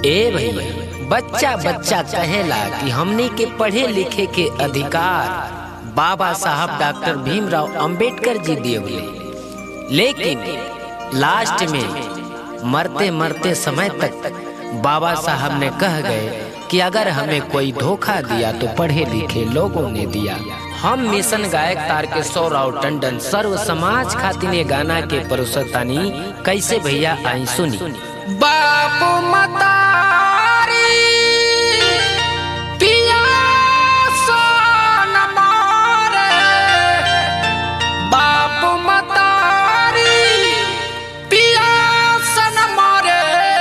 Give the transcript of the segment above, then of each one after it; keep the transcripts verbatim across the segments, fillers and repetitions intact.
ए भैया, बच्चा बच्चा कहेला कि हमनी के पढ़े लिखे के अधिकार बाबा साहब डॉक्टर भीमराव अंबेडकर जी दिए, लेकिन लास्ट में मरते मरते समय तक बाबा साहब ने कह गए कि अगर हमें कोई धोखा दिया तो पढ़े लिखे लोगों ने दिया। हम मिशन गायक तारकेश्वर राव टंडन सर्व समाज खातिर ये गाना के परोसतानी कैसे भैया आई सुनी। बापू मतारी पिया सन मारे, बापू मतारी पिया सन मारे,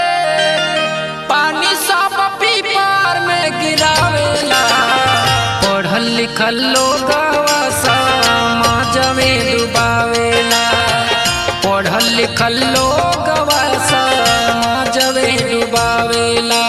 पानी सब पीपर में गिरावेला। पढ़ल लिखल लोगवा समाज में डुबावेला, पढ़ल लिखल लोगवा समाज में डुबावेला।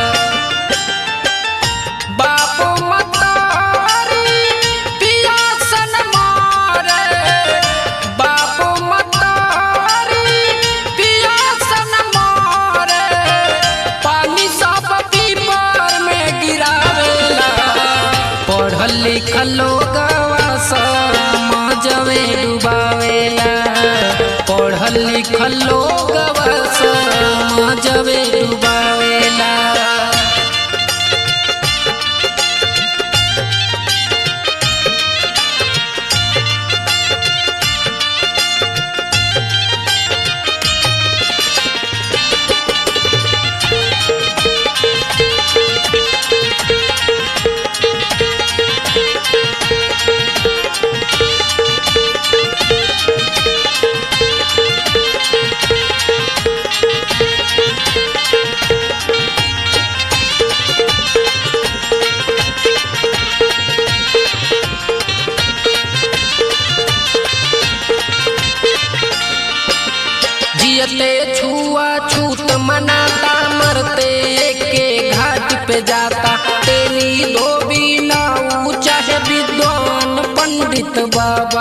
बापू मतारी पिया सन मारे, बापू मतारी पिया सन मारे, पानी सब पीपर में गिरावेला। पढ़ल लिखल लोगवा समाज में डुबावेला, पढ़ल लिखल लोगवा समाज में डुबावेला। जियते छुआ छूत मनाता, मरते के घाट पे जाता। तेरी धोबी ना ऊंचा है विद्वान पंडित बाबा।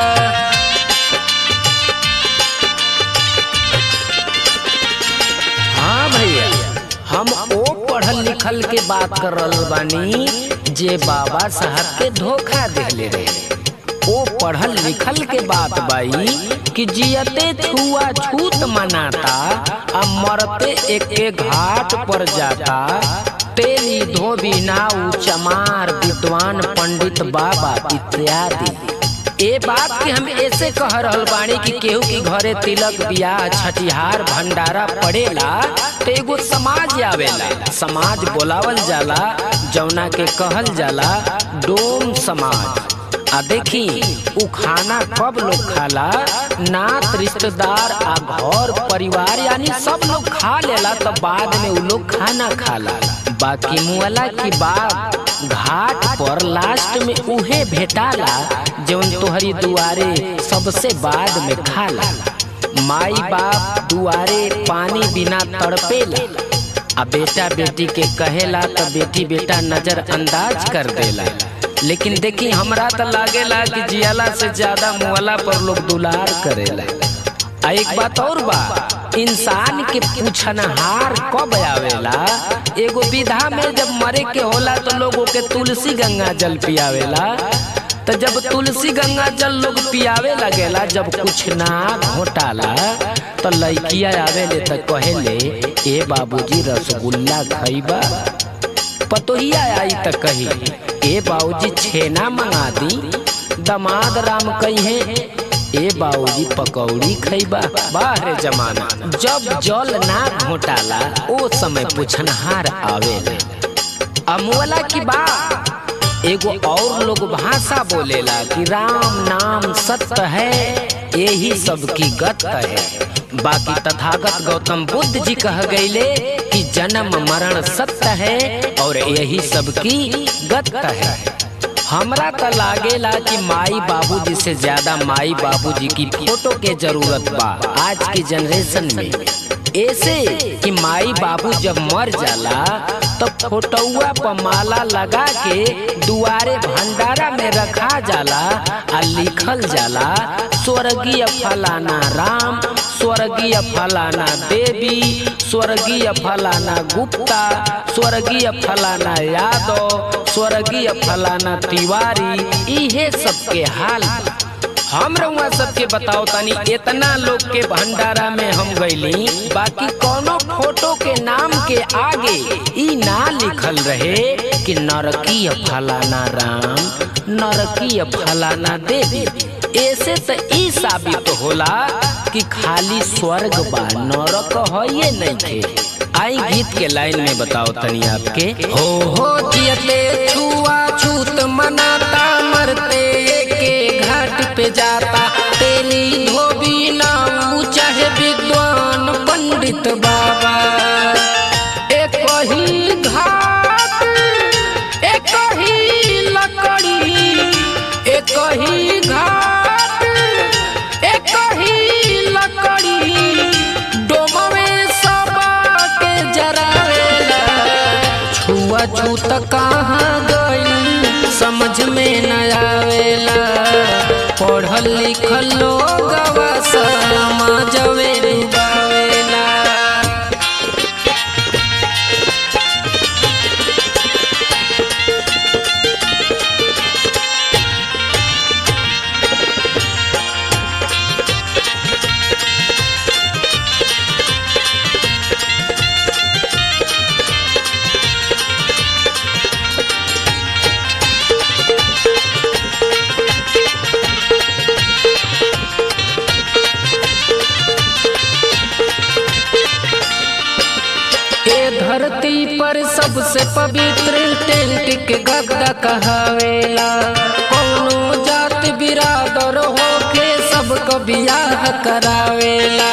हाँ भैया, हम ओ पढ़ल लिखल के बात कर रहल बानी जे बाबा साहब के धोखा देले रहे। ओ पढ़ल लिखल के बात बाई कि जियते छुआ छूत मनाता, आ मरते एक घाट पर जाता। तेरी धोबी नाऊ चमार विद्वान पंडित बाबा इत्यादि। ए बात के हम ऐसे कह रहल बानी कि केहू की घरे तिलक बियाह छठिहार भंडारा पड़ेला तो एगो समाज आवेला, समाज बोलावल जाला, जौना के कहल जाला डोम समाज। आ देखी उ खाना कब लोग खाला, नात रिश्तेदार आ घर परिवार यानी सब लोग खा लेला तो बाद में उ लोग खाना खाला। बाकी मुअला की बात घाट पर लास्ट में उहे भेटाला जौन तोहरी दुआरे सबसे बाद में खाला। माई बाप दुआरे पानी बिना तड़पेला, आ बेटा बेटी के कहेला तो बेटी बेटा नजर अंदाज कर देला। लेकिन देखी हमरा तो लागेला कि जियाला से ज्यादा मुअला पर लोग दुलार करेला। आ एक बात और बा, इंसान के पूछनहार कब आवेला? एगो विधा में जब मरे के होला तो लोगों के तुलसी गंगा जल पियावेला। तो जब तुलसी गंगा जल लोग पियावे लगेला, जब कुछ ना घोटाला तो लइकिया आवेले तो कहेले ए बाबूजी रसगुल्ला खइबा। पतोहिया आई तो कही ए बाबूजी छेना मंगा दी। दमाद राम कहे ए बाबूजी पकौड़ी खइबा। बाहरे जमाना जब जल ना घोटाला ओ समय पूछनहार आवेले। अमुअला की बात एगो और लोग भाषा बोलेला कि राम नाम सत्य है, यही सबकी गत है। बाकी तथागत गौतम बुद्ध जी कह गईले कि जन्म मरण सत्य है और यही सबकी गत है। हमरा तो लागेला कि माई बाबूजी से ज्यादा माई बाबूजी की फोटो के जरूरत बा आज की जनरेशन में। ऐसे कि माई बाबू जब मर जाला तब फोटोआ पर माला लगा के दुआरे भंडारा में रखा जाला आ लिखल जाला स्वर्गीय फलाना राम, स्वर्गीय फलाना देवी, स्वर्गीय फलाना गुप्ता, स्वर्गीय फलाना यादव, स्वर्गीय फलाना तिवारी, इहे सबके हाल। हम रउआ सबके बताओ तनी, इतना लोग के भंडारा में हम गईली, बाकी कोनो फोटो के नाम के आगे ई ना लिखल रहे कि नरकीय फलाना राम, नरकीय फलाना देवी। ऐसे तो ई साबित होला कि खाली स्वर्ग बा, नरक है ये नहीं थे। आई गीत के लाइन में बताओ तनी आपके। हो हो जियते छुआ छूत मनाता, मरते के घाट पे जाता, तेली धोबी नाऊ चाहे विद्वान पंडित बाबा। एक ही घाट, एक ही लकड़ी, एक ही घाट, एक ही लकड़ी, डोमवे सबा के जरावेला। छुआ छूत कहाँ गई समझ में न आवेला, पढ़ल लिखल लोगवा समाजवे डुबावेला। धरती पर सबसे पवित्र टेंट के गद्दा कहावेला। कौनो जात बिरादर होके सबको बियाह करावेला।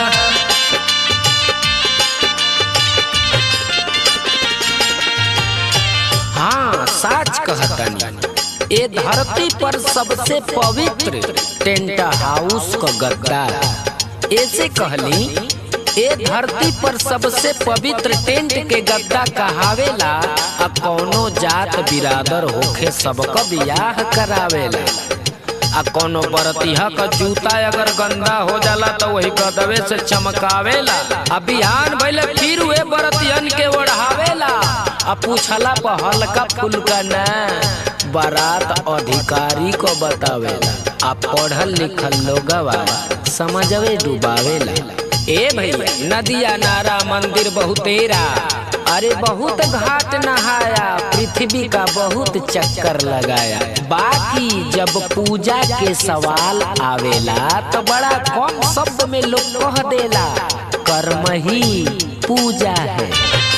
हाँ साच कहतनी, ए धरती पर सबसे पवित्र टेंट हाउस का गद्दा। ऐसे कहली, ए धरती पर सबसे पवित्र टेंट के गद्दा कहावेला। आ कौनो जात बिरादर होके सबको बियाह करावेला। आ कौनो बरतिहा का जूता अगर गंदा हो जाला तो वही गदवे से चमकावेला। आ बिहान भइले फिर वे बरतियन के ओढ़ावेला। आ पूछला पर हल्का फुल्का ना, बारात अधिकारी को बतावेला। आ पढ़ल लिखल लोगवा समझवे डुबावेला। ए भैया नदिया नारा मंदिर बहुतेरा, अरे बहुत घाट नहाया, पृथ्वी का बहुत चक्कर लगाया। बाकी जब पूजा के सवाल आवेला तो बड़ा कम शब्द में लोग कह देला, कर्म ही पूजा है।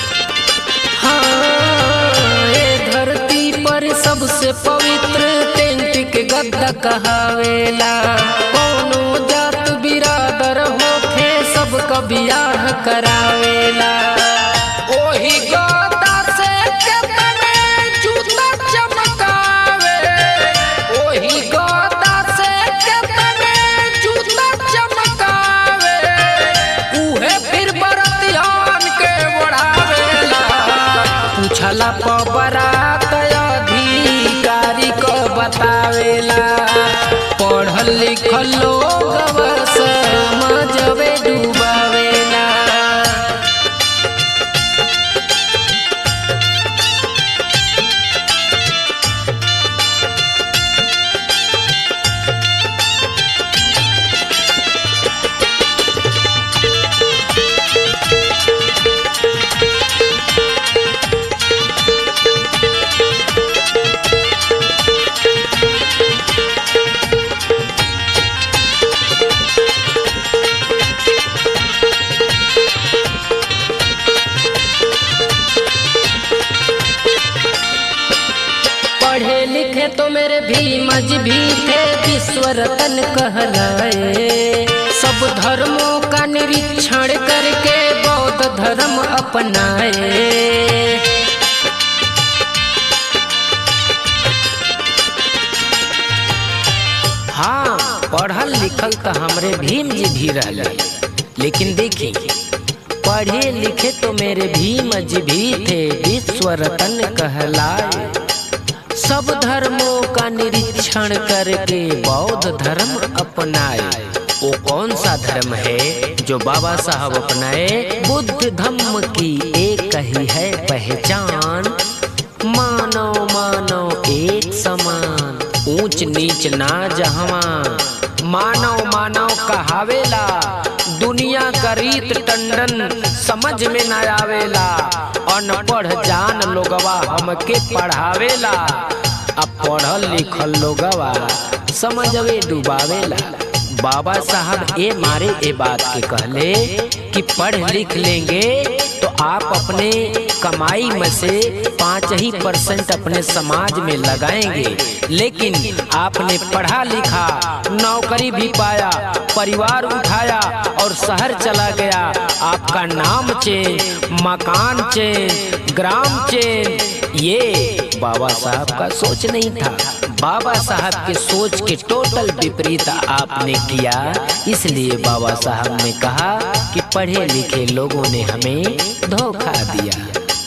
हाँ ए धरती पर सबसे पवित्र टेंट के गद्दा कहावेला। कौनो जात बिरादर होके सबका बियाह करावेला। ओही गद्दा से केतने जूता चमकावे, ओही गद्दा से केतने जूता चमकावे, उहे फिर बरतियान के ओढ़ावेला। पूछला पर बरात अधिकारी को बतावेला, पढ़ल लिखल लोगवा समाजवे डुबावेला। पढ़े लिखे तो मेरे भीम जी भी थे, विश्व रतन कहलाए। सब धर्मों का निरीक्षण करके बौद्ध धर्म अपनाए। हाँ पढ़ल लिखल तो हमरे भीम जी भी रहले, लेकिन देखी पढ़े लिखे तो मेरे भीम जी भी थे, विश्व रतन कहलाए। सब धर्मों का निरीक्षण करके बौद्ध धर्म अपनाए। वो कौन सा धर्म है जो बाबा साहब अपनाए? बुद्ध धम्म की एक ही है पहचान, मानो मानो एक समान, ऊंच नीच ना जहवा, मानव मानव कहावेला, दुनिया का रीत टंडन समझ में न आवेला, अनपढ़ जान लोगवा हमके पढ़ावेला, अब पढ़ल लिखल लोगवा समझवे डुबावेला। बाबा साहब ए मारे ए बात के कहले कि पढ़ लिख लेंगे तो आप अपने कमाई में से पाँच ही परसेंट अपने समाज में लगाएंगे, लेकिन आपने पढ़ा लिखा, नौकरी भी पाया, परिवार उठाया और शहर चला गया, आपका नाम चेंज, मकान चेंज, ग्राम चेंज। ये बाबा साहब का सोच नहीं था। बाबा साहब के सोच के टोटल विपरीत आपने किया, इसलिए बाबा साहब ने कहा कि पढ़े लिखे लोगों ने हमें धोखा दिया।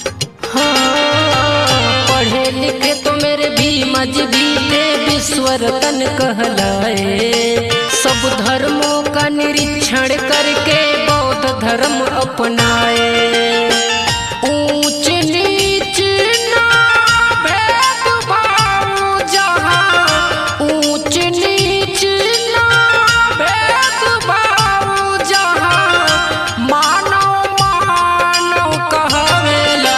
हाँ, पढ़े लिखे तो मेरे भी मजबी थे, विश्व रतन कहलाए, सब धर्मों का निरीक्षण करके बौद्ध धर्म अपनाए, ऊंच नीच ना भेदभाव जहाँ, ऊंच नीच ना भेदभाव जहाँ, मानव मानव कहवेला,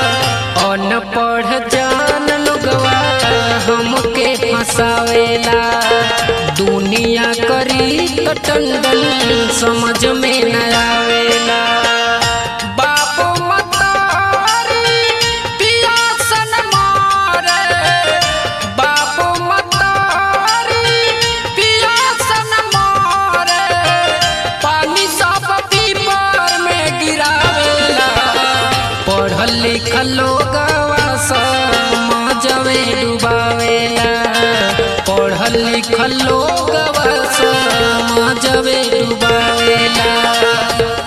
अनपढ़ जान लोगवा हमके फंसावेला, दुनिया करी तो टंडन समझ में न आवेला, बाबू मतारी पियासन मारे, बाबू मतारी पियासन मारे, पानी सब पीपर में गिरावेला, पढ़ल लिखल लोगवा समझवे डुबावेला, पढ़ल लिखल लोगवा समझवे डुबावेला।